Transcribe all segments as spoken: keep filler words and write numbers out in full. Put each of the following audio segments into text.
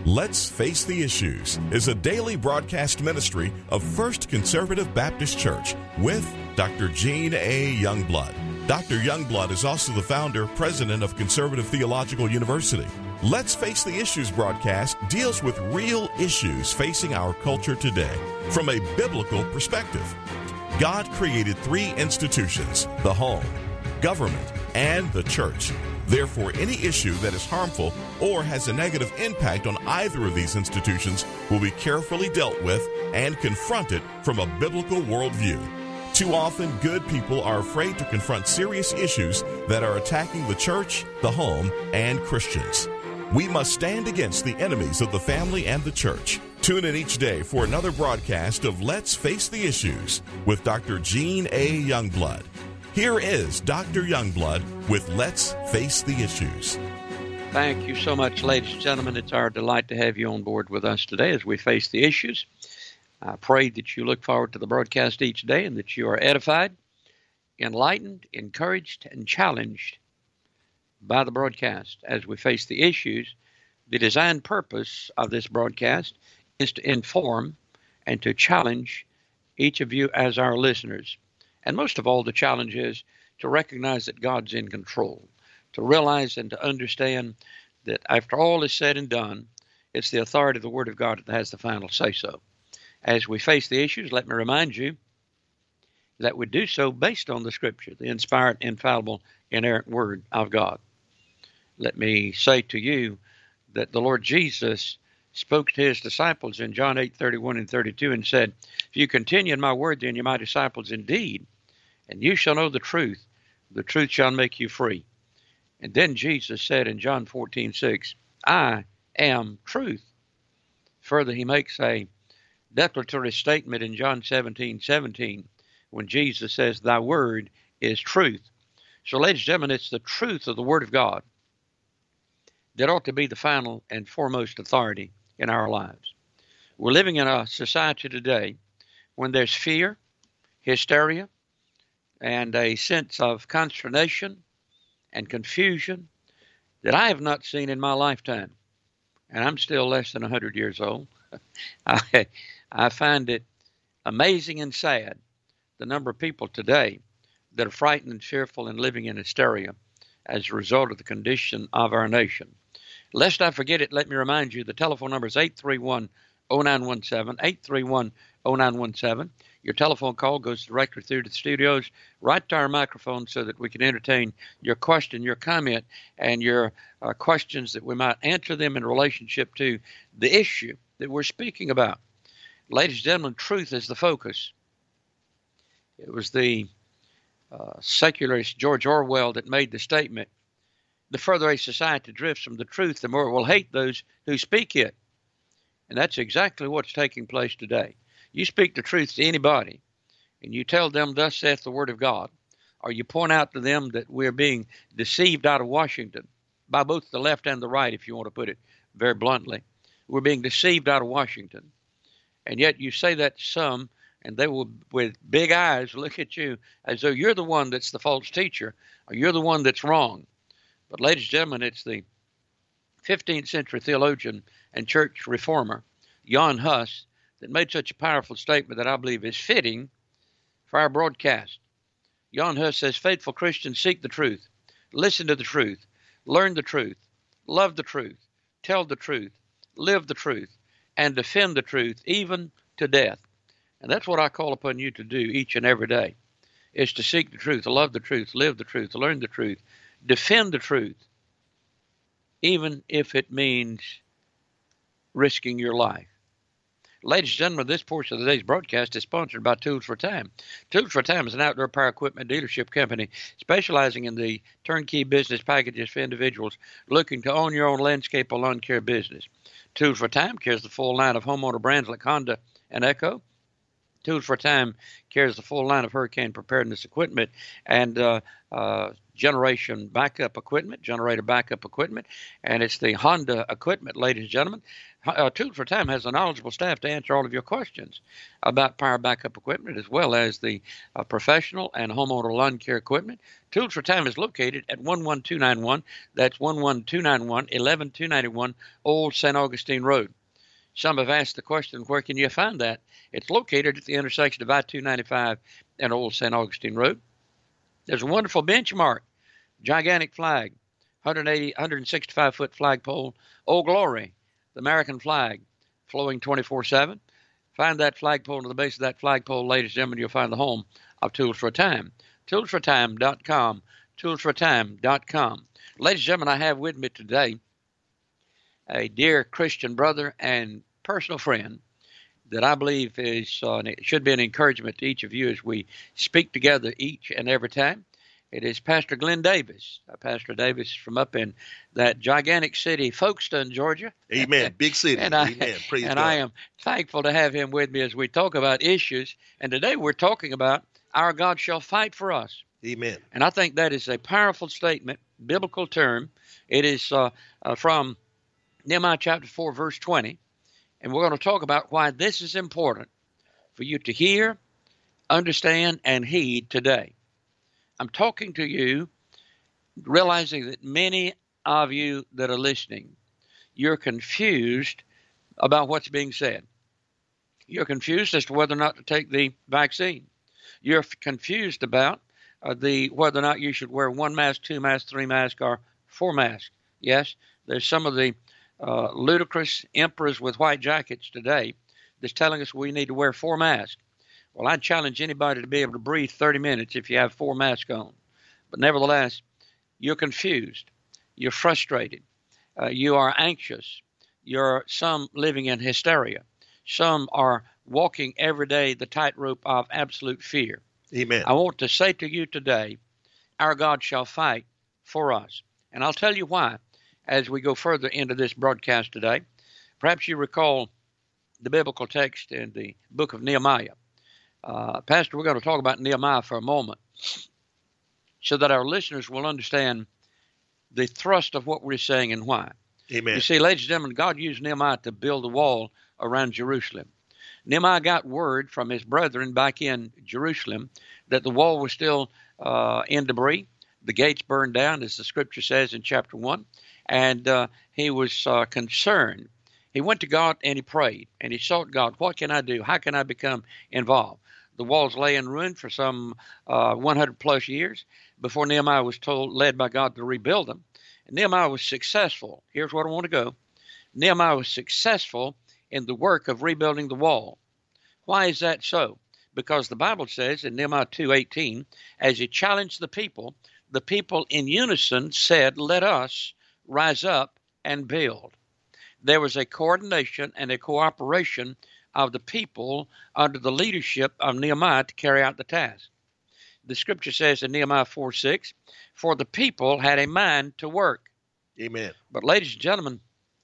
Let's Face the Issues is a daily broadcast ministry of First Conservative Baptist Church with Doctor Gene A. Youngblood. Doctor Youngblood is also the founder, president of Conservative Theological University. Let's Face the Issues broadcast deals with real issues facing our culture today from a biblical perspective. God created three institutions: the home, government, and the church. Therefore, any issue that is harmful or has a negative impact on either of these institutions will be carefully dealt with and confronted from a biblical worldview. Too often, good people are afraid to confront serious issues that are attacking the church, the home, and Christians. We must stand against the enemies of the family and the church. Tune in each day for another broadcast of Let's Face the Issues with Doctor Gene A. Youngblood. Here is Doctor Youngblood with Let's Face the Issues. Thank you so much, ladies and gentlemen. It's our delight to have you on board with us today as we face the issues. I pray that you look forward to the broadcast each day and that you are edified, enlightened, encouraged, and challenged by the broadcast as we face the issues. The design purpose of this broadcast is to inform and to challenge each of you as our listeners. And most of all, the challenge is to recognize that God's in control, to realize and to understand that after all is said and done, it's the authority of the Word of God that has the final say-so. As we face the issues, let me remind you that we do so based on the Scripture, the inspired, infallible, inerrant Word of God. Let me say to you that the Lord Jesus spoke to his disciples in John eight, thirty-one and thirty-two and said, "If you continue in my word, then you're my disciples indeed, and you shall know the truth. The truth shall make you free." And then Jesus said in John fourteen, six, "I am truth." Further, he makes a declaratory statement in John seventeen, seventeen, when Jesus says, "Thy word is truth." So, ladies and gentlemen, it's the truth of the Word of God that ought to be the final and foremost authority in our lives. We're living in a society today when there's fear, hysteria, and a sense of consternation and confusion that I have not seen in my lifetime. And I'm still less than one hundred years old. I, I find it amazing and sad, the number of people today that are frightened and fearful and living in hysteria as a result of the condition of our nation. Lest I forget it, let me remind you, the telephone number is eight three one, oh nine one seven, eight three one, oh nine one seven. Your telephone call goes directly through to the studios, right to our microphone, so that we can entertain your question, your comment, and your uh, questions that we might answer them in relationship to the issue that we're speaking about. Ladies and gentlemen, truth is the focus. It was the uh, secularist George Orwell that made the statement, "The further a society drifts from the truth, the more it will hate those who speak it." And that's exactly what's taking place today. You speak the truth to anybody, and you tell them, "Thus saith the Word of God," or you point out to them that we're being deceived out of Washington, by both the left and the right, if you want to put it very bluntly. We're being deceived out of Washington. And yet you say that to some, and they will, with big eyes, look at you as though you're the one that's the false teacher, or you're the one that's wrong. But ladies and gentlemen, it's the fifteenth century theologian and church reformer, Jan Hus, that made such a powerful statement that I believe is fitting for our broadcast. Jan Hus says, "Faithful Christians seek the truth, listen to the truth, learn the truth, love the truth, tell the truth, live the truth, and defend the truth, even to death." And that's what I call upon you to do each and every day, is to seek the truth, love the truth, live the truth, learn the truth, defend the truth, even if it means risking your life. Ladies and gentlemen, this portion of today's broadcast is sponsored by Tools for Time. Tools for Time is an outdoor power equipment dealership company specializing in the turnkey business packages for individuals looking to own your own landscape or lawn care business. Tools for Time carries the full line of homeowner brands like Honda and Echo. Tools for Time carries the full line of hurricane preparedness equipment and uh, uh, generation backup equipment, generator backup equipment, and it's the Honda equipment, ladies and gentlemen. Uh, Tools for Time has a knowledgeable staff to answer all of your questions about power backup equipment, as well as the uh, professional and homeowner lawn care equipment. Tools for Time is located at one one two nine one. That's one one two nine one, eleven two ninety-one Old Saint Augustine Road. Some have asked the question, where can you find that? It's located at the intersection of I two ninety-five and Old Saint Augustine Road. There's a wonderful benchmark, gigantic flag, one eighty, one sixty-five foot flagpole, Old Glory, the American flag, flowing twenty-four seven. Find that flagpole, to the base of that flagpole, ladies and gentlemen, you'll find the home of Tools for Time. tools for time dot com, tools for time dot com. Ladies and gentlemen, I have with me today a dear Christian brother and personal friend that I believe is uh, it should be an encouragement to each of you as we speak together each and every time. It is Pastor Glenn Davis. Uh, Pastor Davis from up in that gigantic city, Folkestone, Georgia. Amen. Big city. and I, Amen. Praise and God. I am thankful to have him with me as we talk about issues. And today we're talking about our God shall fight for us. Amen. And I think that is a powerful statement, biblical term. It is uh, uh, from Nehemiah chapter four, verse twenty. And we're going to talk about why this is important for you to hear, understand, and heed today. I'm talking to you, realizing that many of you that are listening, you're confused about what's being said. You're confused as to whether or not to take the vaccine. You're confused about uh, the whether or not you should wear one mask, two masks, three masks, or four masks. Yes, there's some of the Uh, ludicrous emperors with white jackets today that's telling us we need to wear four masks. Well, I'd challenge anybody to be able to breathe thirty minutes if you have four masks on. But nevertheless, you're confused. You're frustrated. Uh, you are anxious. You're some living in hysteria. Some are walking every day the tightrope of absolute fear. Amen. I want to say to you today, our God shall fight for us. And I'll tell you why as we go further into this broadcast today. Perhaps you recall the biblical text in the book of Nehemiah. Uh, Pastor, we're going to talk about Nehemiah for a moment so that our listeners will understand the thrust of what we're saying and why. Amen. You see, ladies and gentlemen, God used Nehemiah to build a wall around Jerusalem. Nehemiah got word from his brethren back in Jerusalem that the wall was still uh, in debris. The gates burned down, as the scripture says in chapter one. And uh, he was uh, concerned. He went to God and he prayed and he sought God. What can I do? How can I become involved? The walls lay in ruin for some uh, one hundred plus years before Nehemiah was told, led by God to rebuild them. And Nehemiah was successful. Here's where I want to go. Nehemiah was successful in the work of rebuilding the wall. Why is that so? Because the Bible says in Nehemiah two eighteen, as he challenged the people, the people in unison said, let us rise up and build. There was a coordination and a cooperation of the people under the leadership of Nehemiah to carry out the task. The scripture says in Nehemiah four six, for the people had a mind to work. Amen. But ladies and gentlemen,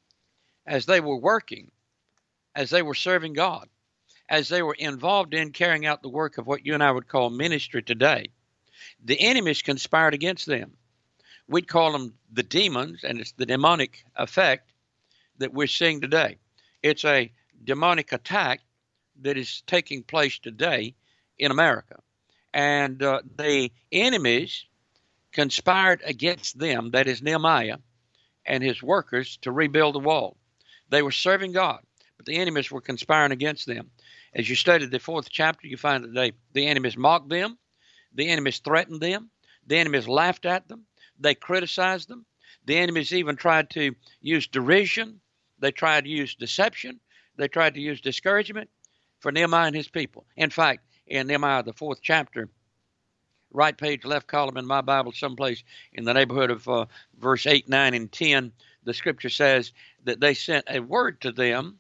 as they were working, as they were serving God, as they were involved in carrying out the work of what you and I would call ministry today, the enemies conspired against them. We'd call them the demons, and it's the demonic effect that we're seeing today. It's a demonic attack that is taking place today in America. And uh, the enemies conspired against them, that is Nehemiah and his workers, to rebuild the wall. They were serving God, but the enemies were conspiring against them. As you study the fourth chapter, you find that they, the enemies mocked them, the enemies threatened them, the enemies laughed at them, they criticized them. The enemies even tried to use derision. They tried to use deception. They tried to use discouragement for Nehemiah and his people. In fact, in Nehemiah, the fourth chapter, right page, left column in my Bible, someplace in the neighborhood of uh, verse eight, nine, and ten, the scripture says that they sent a word to them,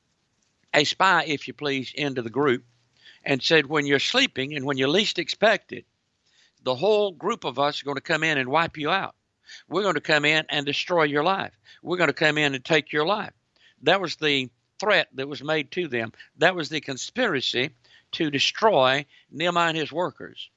a spy, if you please, into the group, and said, when you're sleeping and when you least expect it, the whole group of us are going to come in and wipe you out. We're going to come in and destroy your life. We're going to come in and take your life. That was the threat that was made to them. That was the conspiracy to destroy Nehemiah and his workers.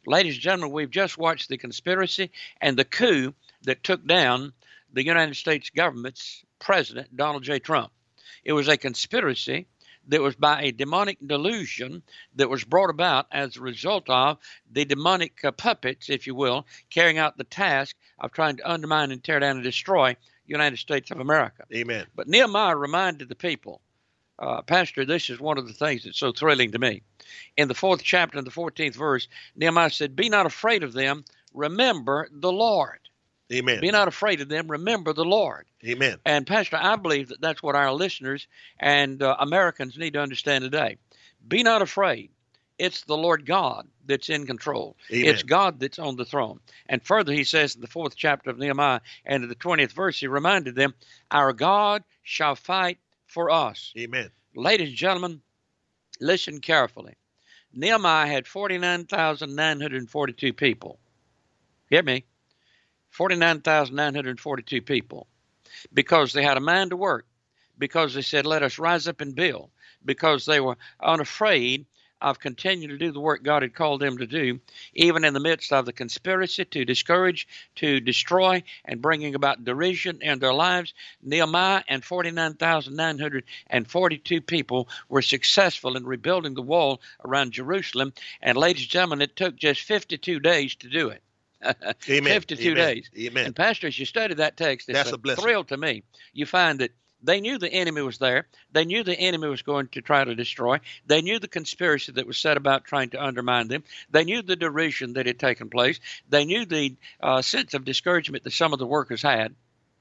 Ladies and gentlemen, we've just watched the conspiracy and the coup that took down the United States government's president, Donald J. Trump. It was a conspiracy that was by a demonic delusion that was brought about as a result of the demonic uh, puppets, if you will, carrying out the task of trying to undermine and tear down and destroy the United States of America. Amen. But Nehemiah reminded the people, uh, Pastor, this is one of the things that's so thrilling to me. In the fourth chapter, in the fourteenth verse, Nehemiah said, "Be not afraid of them, remember the Lord." Amen. Be not afraid of them. Remember the Lord. Amen. And Pastor, I believe that that's what our listeners and uh, Americans need to understand today. Be not afraid. It's the Lord God that's in control. Amen. It's God that's on the throne. And further, he says in the fourth chapter of Nehemiah and in the twentieth verse, he reminded them, our God shall fight for us. Amen. Ladies and gentlemen, listen carefully. Nehemiah had forty-nine thousand nine hundred forty-two people. Hear me? forty-nine thousand nine hundred forty-two people, because they had a mind to work, because they said, let us rise up and build, because they were unafraid of continuing to do the work God had called them to do, even in the midst of the conspiracy to discourage, to destroy, and bringing about derision in their lives. Nehemiah and forty-nine thousand nine hundred forty-two people were successful in rebuilding the wall around Jerusalem. And ladies and gentlemen, it took just fifty-two days to do it. Amen. fifty-two Amen. days. Amen. And Pastor, as you study that text, it's That's a, a blessing. thrill to me. You find that they knew the enemy was there. They knew the enemy was going to try to destroy. They knew the conspiracy that was set about trying to undermine them. They knew the derision that had taken place. They knew the uh, sense of discouragement that some of the workers had.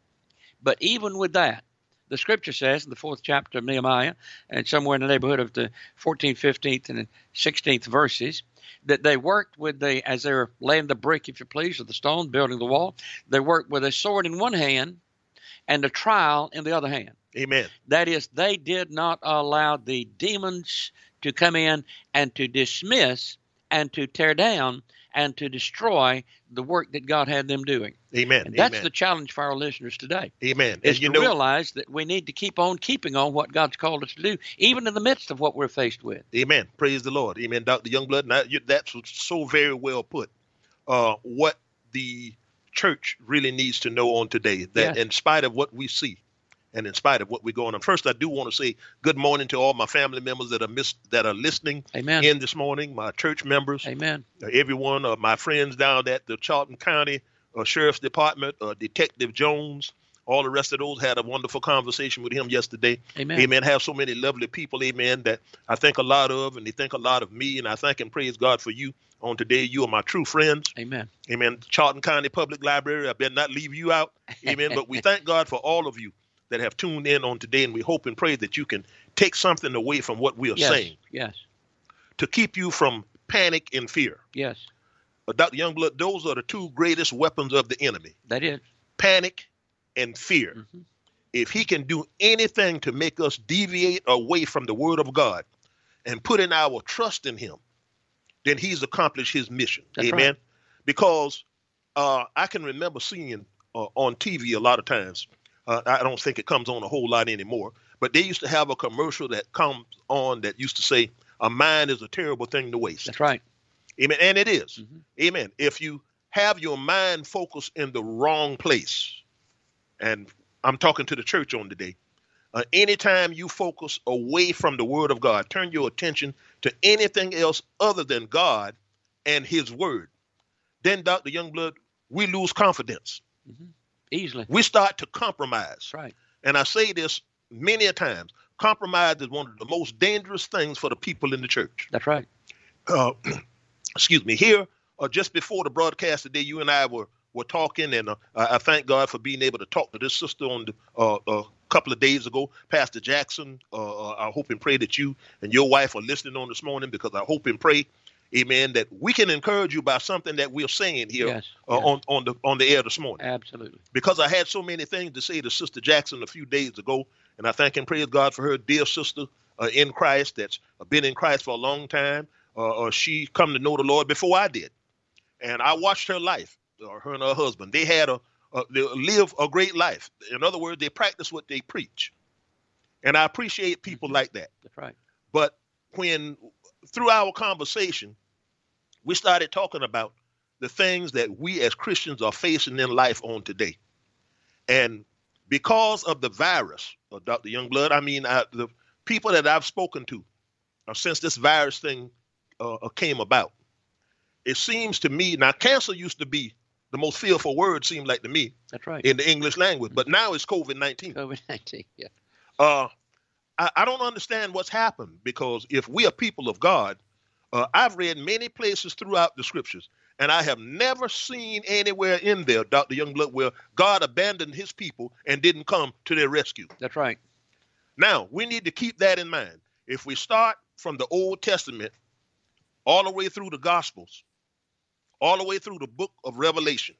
But even with that, the scripture says in the fourth chapter of Nehemiah, and somewhere in the neighborhood of the fourteenth, fifteenth, and sixteenth verses, that they worked with the, as they were laying the brick, if you please, or the stone, building the wall, they worked with a sword in one hand and a trowel in the other hand. Amen. That is, they did not allow the demons to come in and to dismiss and to tear down and to destroy the work that God had them doing. Amen. And that's Amen. the challenge for our listeners today. Amen. Is And you to know, realize that we need to keep on keeping on what God's called us to do, even in the midst of what we're faced with. amen. Praise the Lord. Amen. Doctor Youngblood, now, you, that's so very well put. Uh, what the church really needs to know on today, that Yes. in spite of what we see, and in spite of what we're going on. First, I do want to say good morning to all my family members that are miss, that are listening Amen. in this morning, my church members, Amen. uh, everyone, uh, my friends down at the Charlton County uh, Sheriff's Department, uh, Detective Jones, all the rest of those. Had a wonderful conversation with him yesterday. Amen. Amen. Have so many lovely people, amen, that I think a lot of, and they think a lot of me, and I thank and praise God for you on today. You are my true friends. Amen. Amen. Charlton County Public Library, I better not leave you out. Amen. But we thank God for all of you that have tuned in on today, and we hope and pray that you can take something away from what we are Yes. saying Yes. to keep you from panic and fear. Yes. Uh, Doctor Youngblood, those are the two greatest weapons of the enemy, That is. panic and fear. Mhm. If he can do anything to make us deviate away from the word of God and put in our trust in him, then he's accomplished his mission. That's Amen. right. Because uh, I can remember seeing uh, on T V a lot of times, uh, I don't think it comes on a whole lot anymore, but they used to have a commercial that comes on that used to say, a mind is a terrible thing to waste. That's right. Amen. And it is. Mhm. Amen. If you have your mind focused in the wrong place, and I'm talking to the church on today, uh, anytime you focus away from the word of God, turn your attention to anything else other than God and his word, then, Doctor Youngblood, we lose confidence. Mhm. Easily. We start to compromise. That's right. And I say this many a times, compromise is one of the most dangerous things for the people in the church. That's right. Uh, excuse me, here, uh, just before the broadcast today, you and I were, were talking, and uh, I thank God for being able to talk to this sister on the, uh, a couple of days ago, Pastor Jackson. Uh, I hope and pray that you and your wife are listening on this morning, because I hope and pray, amen, that we can encourage you by something that we're saying here Yes. uh, Yes. on, on, the, on the air this morning. Absolutely. Because I had so many things to say to Sister Jackson a few days ago, and I thank and praise God for her dear sister uh, in Christ that's been in Christ for a long time. Uh, uh, she come to know the Lord before I did, and I watched her life. Uh, her and her husband, they had a, a they live a great life. In other words, they practice what they preach, and I appreciate people Mhm. like that. That's right. But when through our conversation, we started talking about the things that we as Christians are facing in life on today. And because of the virus, uh, Doctor Youngblood, I mean, I, the people that I've spoken to uh, since this virus thing uh, came about, it seems to me, now cancer used to be the most fearful word, seemed like to me. That's right. In the English language, but now it's COVID nineteen. COVID nineteen, yeah. Uh, I, I don't understand what's happened, because if we are people of God, uh, I've read many places throughout the scriptures, and I have never seen anywhere in there, Doctor Youngblood, where God abandoned his people and didn't come to their rescue. That's right. Now, we need to keep that in mind. If we start from the Old Testament all the way through the Gospels, all the way through the book of Revelation,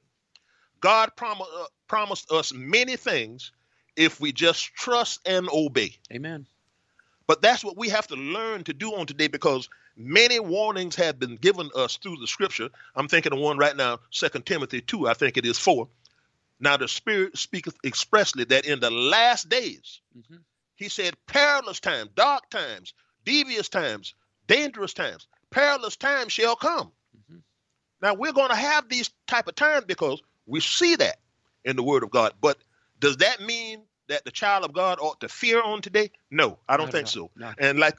God prom- uh, promised us many things if we just trust and obey. Amen. But that's what we have to learn to do on today, because many warnings have been given us through the scripture. I'm thinking of one right now, Second Timothy two, I think it is four. Now the Spirit speaketh expressly that in the last days, mm-hmm. he said, perilous times, dark times, devious times, dangerous times, perilous times shall come. Mm-hmm. Now we're going to have these type of times because we see that in the Word of God. But does that mean that the child of God ought to fear on today? No, I don't Not think at so. all. Not And like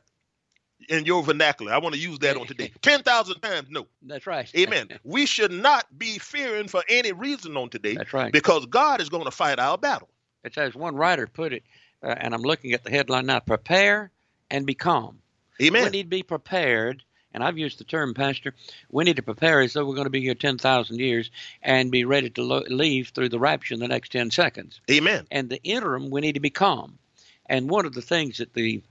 in your vernacular, I want to use that on today. ten thousand times, no. That's right. Amen. We should not be fearing for any reason on today. That's right. Because God is going to fight our battle. It's as one writer put it, uh, and I'm looking at the headline now, prepare and be calm. Amen. We need to be prepared, and I've used the term, Pastor, we need to prepare as though we're going to be here ten thousand years and be ready to lo- leave through the rapture in the next ten seconds. Amen. And the interim, we need to be calm. And one of the things that the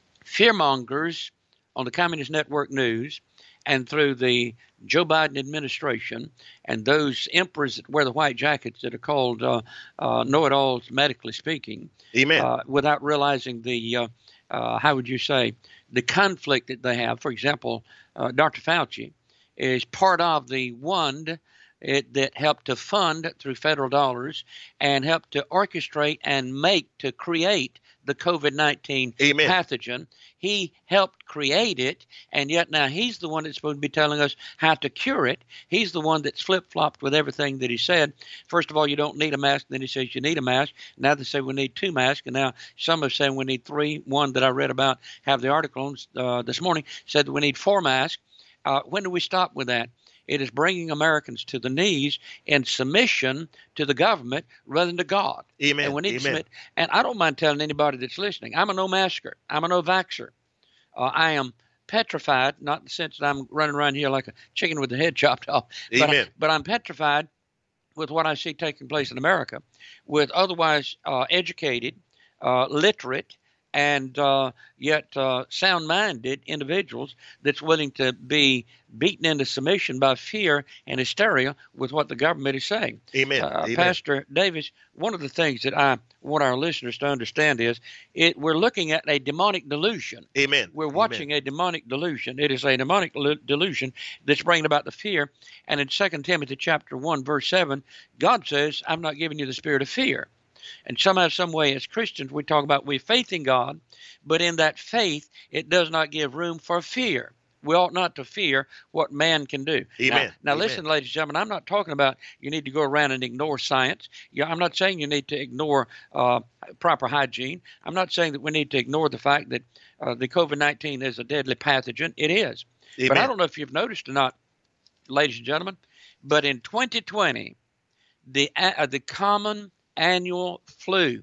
fearmongers on the Communist Network News and through the Joe Biden administration and those emperors that wear the white jackets that are called uh, uh, know-it-alls, medically speaking, Amen. Uh, without realizing the, uh, uh, how would you say, the conflict that they have. For example, uh, Doctor Fauci is part of the one it, that helped to fund through federal dollars and helped to orchestrate and make, to create the COVID nineteen Amen. pathogen. He helped create it, and yet now he's the one that's supposed to be telling us how to cure it. He's the one that's flip-flopped with everything that he said. First of all, you don't need a mask. Then he says you need a mask. Now they say we need two masks, and now some are saying we need three. One that I read about, have the article uh, this morning, said that we need four masks. Uh, when do we stop with that? It is bringing Americans to the knees in submission to the government rather than to God. Amen. And we need Amen. to submit. And I don't mind telling anybody that's listening, I'm a no-masker. I'm a no-vaxxer. Uh, I am petrified, not in the sense that I'm running around here like a chicken with the head chopped off. But, Amen. I, but I'm petrified with what I see taking place in America with otherwise uh, educated, uh, literate, and uh, yet uh, sound-minded individuals that's willing to be beaten into submission by fear and hysteria with what the government is saying. Amen. Uh, Amen. Pastor Davis, one of the things that I want our listeners to understand is it, we're looking at a demonic delusion. Amen. We're watching Amen. a demonic delusion. It is a demonic delusion that's bringing about the fear. And in Second Timothy chapter one, verse seven, God says, I'm not giving you the spirit of fear. And somehow, some way, as Christians, we talk about we have faith in God, but in that faith, it does not give room for fear. We ought not to fear what man can do. Amen. Now, now Amen. listen, ladies and gentlemen, I'm not talking about you need to go around and ignore science. Yeah, I'm not saying you need to ignore uh, proper hygiene. I'm not saying that we need to ignore the fact that uh, the COVID nineteen is a deadly pathogen. It is. Amen. But I don't know if you've noticed or not, ladies and gentlemen, but in twenty twenty, the uh, the common annual flu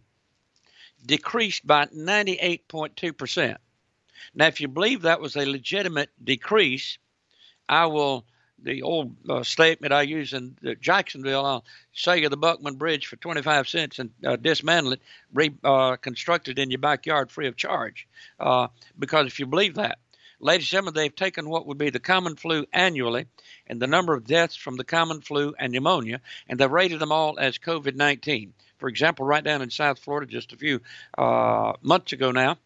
decreased by ninety-eight point two percent. Now, if you believe that was a legitimate decrease, I will, the old uh, statement I use in uh, Jacksonville, I'll sell you the Buckman Bridge for twenty-five cents and uh, dismantle it, reconstruct uh, it in your backyard free of charge. Uh, because if you believe that, ladies and gentlemen, they've taken what would be the common flu annually and the number of deaths from the common flu and pneumonia, and they've rated them all as COVID nineteen. For example, right down in South Florida just a few uh, months ago now,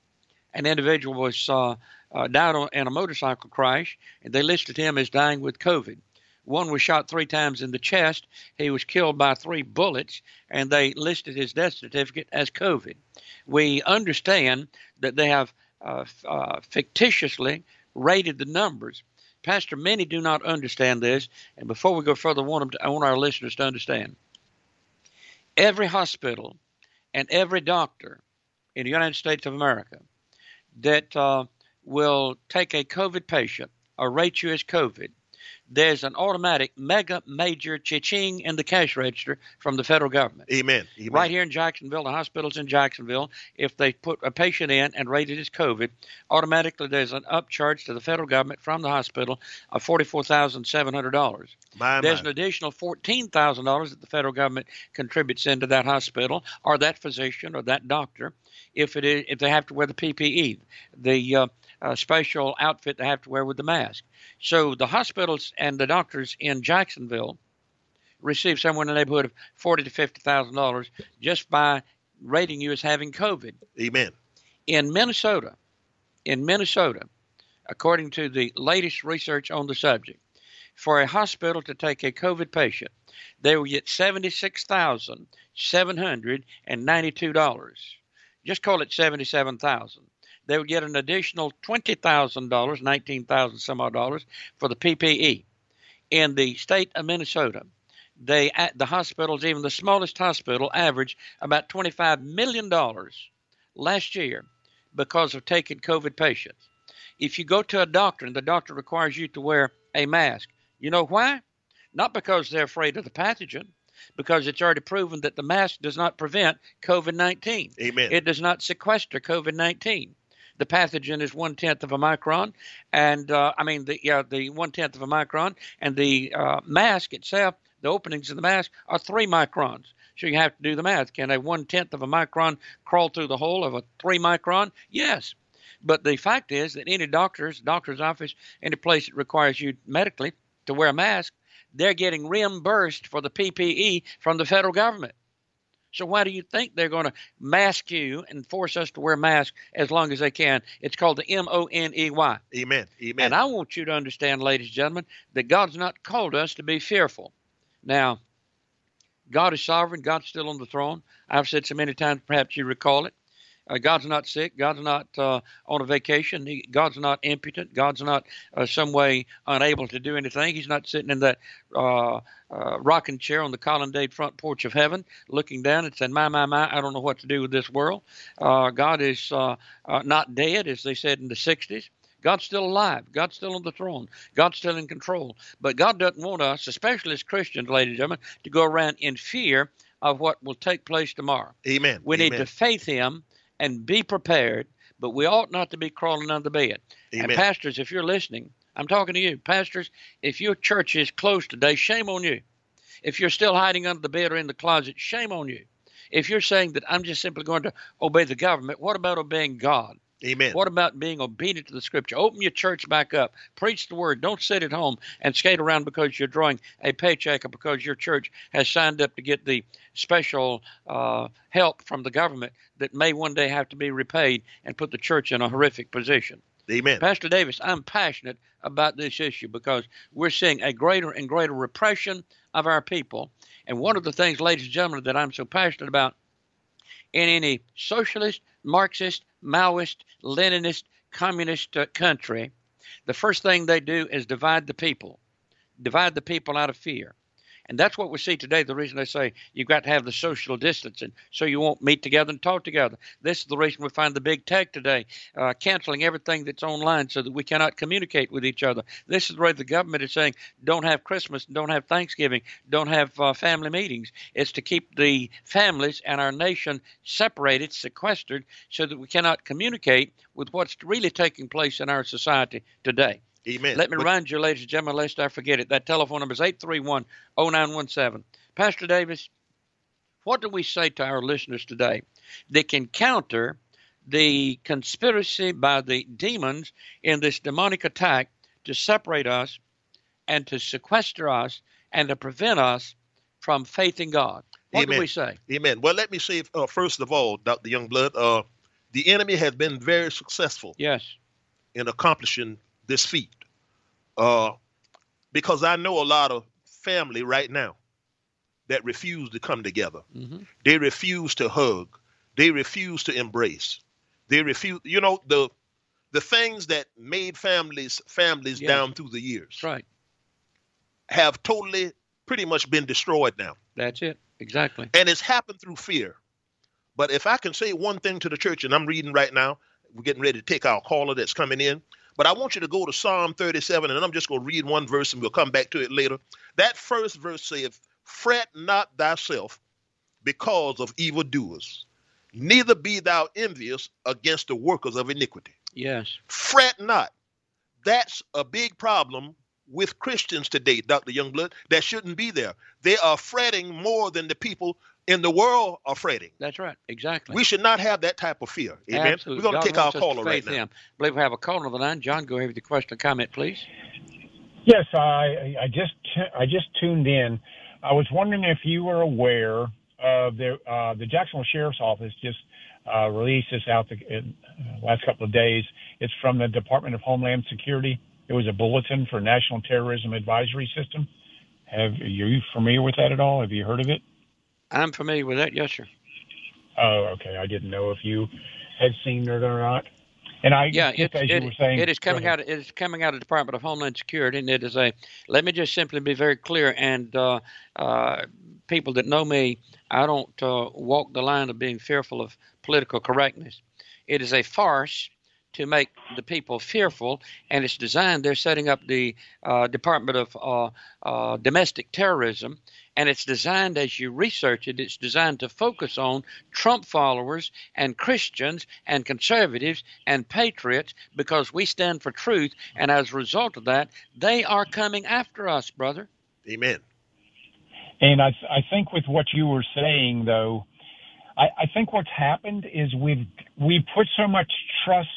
an individual was uh, uh, died on, in a motorcycle crash, and they listed him as dying with COVID. One was shot three times in the chest. He was killed by three bullets, and they listed his death certificate as COVID. We understand that they have uh, uh, fictitiously rated the numbers. Pastor, many do not understand this. And before we go further, I want, them to, I want our listeners to understand. Every hospital and every doctor in the United States of America that uh, will take a COVID patient or rate you as COVID, there's an automatic mega major cha-ching in the cash register from the federal government. Amen. Amen. Right here in Jacksonville, the hospitals in Jacksonville, if they put a patient in and rate it as COVID, automatically there's an upcharge to the federal government from the hospital of forty-four thousand seven hundred dollars. My, there's my. an additional fourteen thousand dollars that the federal government contributes into that hospital or that physician or that doctor if it is if they have to wear the P P E, the uh, uh, special outfit they have to wear with the mask. So the hospitals and the doctors in Jacksonville receive somewhere in the neighborhood of forty to fifty thousand dollars just by rating you as having COVID. Amen. In Minnesota, in Minnesota, according to the latest research on the subject, for a hospital to take a COVID patient, they will get seventy-six thousand seven hundred ninety-two dollars. Just call it seventy-seven thousand dollars. They would get an additional twenty thousand dollars, nineteen thousand some odd dollars for the P P E. In the state of Minnesota, they at the hospitals, even the smallest hospital, average about twenty-five million dollars last year because of taking COVID patients. If you go to a doctor and the doctor requires you to wear a mask, you know why? Not because they're afraid of the pathogen, because it's already proven that the mask does not prevent COVID nineteen. Amen. It does not sequester COVID nineteen. The pathogen is one tenth of a micron, and uh, I mean the yeah the one tenth of a micron, and the uh, mask itself, the openings in the mask are three microns. So you have to do the math. Can a one tenth of a micron crawl through the hole of a three micron? Yes. But the fact is that any doctor's doctor's office, any place that requires you medically to wear a mask, they're getting reimbursed for the P P E from the federal government. So why do you think they're going to mask you and force us to wear masks as long as they can? It's called the M O N E Y. Amen. Amen. And I want you to understand, ladies and gentlemen, that God's not called us to be fearful. Now, God is sovereign. God's still on the throne. I've said so many times, perhaps you recall it. Uh, God's not sick. God's not uh, on a vacation. He, God's not impotent. God's not uh, some way unable to do anything. He's not sitting in that uh, uh, rocking chair on the colonnade front porch of heaven looking down and saying, my, my, my, I don't know what to do with this world. Uh, God is uh, uh, not dead, as they said in the sixties. God's still alive. God's still on the throne. God's still in control. But God doesn't want us, especially as Christians, ladies and gentlemen, to go around in fear of what will take place tomorrow. Amen. We Amen. need to faith Him and be prepared, but we ought not to be crawling under the bed. Amen. And pastors, if you're listening, I'm talking to you. Pastors, if your church is closed today, shame on you. If you're still hiding under the bed or in the closet, shame on you. If you're saying that I'm just simply going to obey the government, what about obeying God? Amen. What about being obedient to the Scripture? Open your church back up. Preach the Word. Don't sit at home and skate around because you're drawing a paycheck or because your church has signed up to get the special uh, help from the government that may one day have to be repaid and put the church in a horrific position. Amen. Pastor Davis, I'm passionate about this issue because we're seeing a greater and greater repression of our people. And one of the things, ladies and gentlemen, that I'm so passionate about in any socialist, Marxist, Maoist, Leninist, communist uh, country, the first thing they do is divide the people, divide the people out of fear. And that's what we see today. The reason they say you've got to have the social distancing so you won't meet together and talk together. This is the reason we find the big tech today uh, canceling everything that's online so that we cannot communicate with each other. This is the way the government is saying don't have Christmas, don't have Thanksgiving, don't have uh, family meetings. It's to keep the families and our nation separated, sequestered, so that we cannot communicate with what's really taking place in our society today. Amen. Let me But- remind you, ladies and gentlemen, lest I forget it. That telephone number is eight three one, oh nine one seven. Pastor Davis, what do we say to our listeners today that can counter the conspiracy by the demons in this demonic attack to separate us and to sequester us and to prevent us from faith in God? What Amen. do we say? Amen. Well, let me say, uh, first of all, Doctor Youngblood, uh, the enemy has been very successful Yes. in accomplishing this feat. Uh, because I know a lot of family right now that refuse to come together. Mm-hmm. They refuse to hug. They refuse to embrace. They refuse. You know, the the things that made families families Yes. down through the years That's right. have totally pretty much been destroyed now. That's it. Exactly. And it's happened through fear. But if I can say one thing to the church, and I'm reading right now, we're getting ready to take our caller that's coming in. But I want you to go to Psalm thirty-seven, and I'm just going to read one verse, and we'll come back to it later. That first verse says, "Fret not thyself because of evildoers, neither be thou envious against the workers of iniquity." Yes. Fret not. That's a big problem with Christians today, Doctor Youngblood. That shouldn't be there. They are fretting more than the people in the world are fretting. That's right. Exactly. We should not have that type of fear. Amen. Absolutely. We're going to God take our wants us to caller right faith now. Him. I believe we have a caller on the line. John, go ahead with your question or comment, please. Yes, I I just I just tuned in. I was wondering if you were aware of the uh, the Jacksonville Sheriff's Office just uh, released this out the uh, last couple of days. It's from the Department of Homeland Security. It was a bulletin for National Terrorism Advisory System. Have are you familiar with that at all? Have you heard of it? I'm familiar with that. Yes, sir. Oh, okay. I didn't know if you had seen it or not. And I, Yeah, just it, as you it, were saying, it is coming out. It is coming out of the Department of Homeland Security, and it is a. Let me just simply be very clear, and uh, uh, people that know me, I don't uh, walk the line of being fearful of political correctness. It is a farce to make the people fearful, and it's designed. They're setting up the uh, Department of uh, uh, Domestic Terrorism. And it's designed, as you research it, it's designed to focus on Trump followers and Christians and conservatives and patriots because we stand for truth. And as a result of that, they are coming after us, brother. Amen. And I, I think with what you were saying, though, I, I think what's happened is we've we put so much trust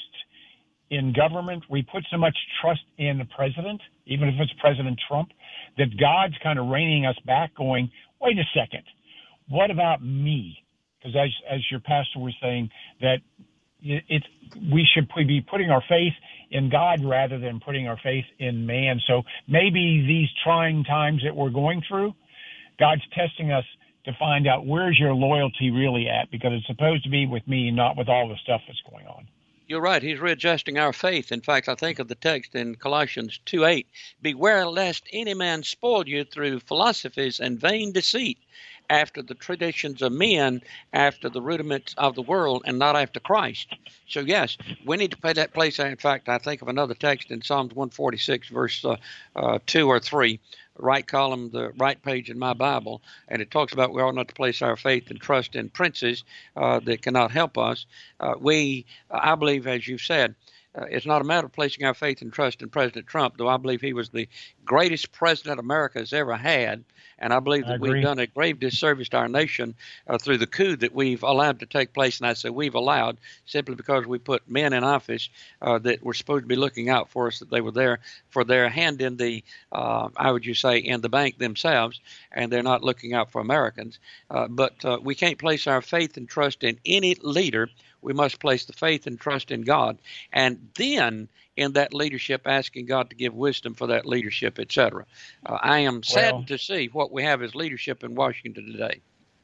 in government, we put so much trust in the president, even if it's President Trump, that God's kind of reining us back going, wait a second, what about me? Because as, as your pastor was saying, that it's, we should be putting our faith in God rather than putting our faith in man. So maybe these trying times that we're going through, God's testing us to find out where's your loyalty really at, because it's supposed to be with me, not with all the stuff that's going on. You're right. He's readjusting our faith. In fact, I think of the text in Colossians two eight, beware lest any man spoil you through philosophies and vain deceit, after the traditions of men, after the rudiments of the world, and not after Christ. So, yes, we need to pay that place. In fact, I think of another text in Psalms one forty-six, verse uh, uh, two or three, right column, the right page in my Bible, and it talks about we ought not to place our faith and trust in princes uh, that cannot help us. Uh, we, I believe, as you said, Uh, it's not a matter of placing our faith and trust in President Trump, though I believe he was the greatest president America has ever had. And I believe that we've done a grave disservice to our nation uh, through the coup that we've allowed to take place. And I say we've allowed simply because we put men in office uh, that were supposed to be looking out for us, that they were there for their hand in the, uh, how would you say, in the bank themselves, and they're not looking out for Americans. Uh, but uh, we can't place our faith and trust in any leader. We must place the faith and trust in God, and then in that leadership, asking God to give wisdom for that leadership, et cetera. Uh, I am saddened well, to see what we have as leadership in Washington today.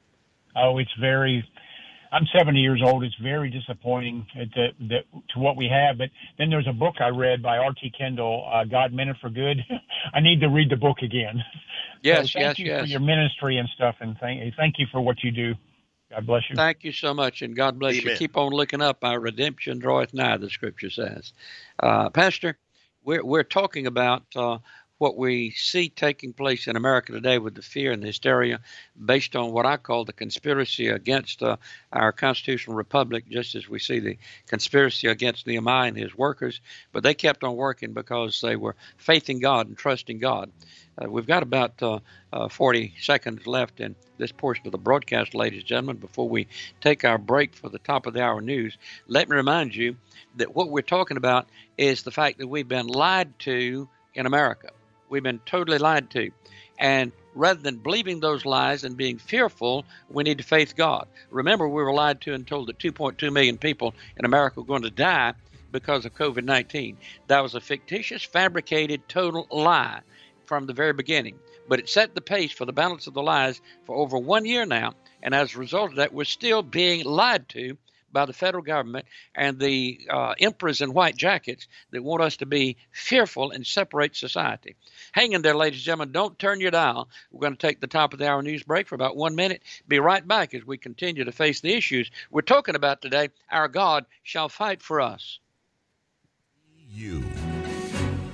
Oh, it's very. I'm seventy years old. It's very disappointing that, that, to what we have. But then there's a book I read by R T Kendall, uh, God Meant It for Good. I need to read the book again. Yes, so thank yes, you yes. for your ministry and stuff, and thank thank you for what you do. God bless you. Thank you so much, and God bless Amen. you. Keep on looking up. Our redemption draweth nigh, the Scripture says. Uh, Pastor, we're we're talking about uh, what we see taking place in America today with the fear and the hysteria based on what I call the conspiracy against uh, our constitutional republic, just as we see the conspiracy against Nehemiah and his workers. But they kept on working because they were faithing God and trusting God. Uh, we've got about uh, uh, forty seconds left in this portion of the broadcast, ladies and gentlemen. Before we take our break for the top of the hour news, let me remind you that what we're talking about is the fact that we've been lied to in America. We've been totally lied to. And rather than believing those lies and being fearful, we need to faith God. Remember, we were lied to and told that two point two million people in America were going to die because of COVID nineteen. That was a fictitious, fabricated, total lie from the very beginning. But it set the pace for the balance of the lies for over one year now. And as a result of that, we're still being lied to by the federal government and the uh, emperors in white jackets that want us to be fearful and separate society. Hang in there, ladies and gentlemen. Don't turn your dial. We're going to take the top of the hour news break for about one minute. Be right back as we continue to face the issues we're talking about today. Our God shall fight for us. You.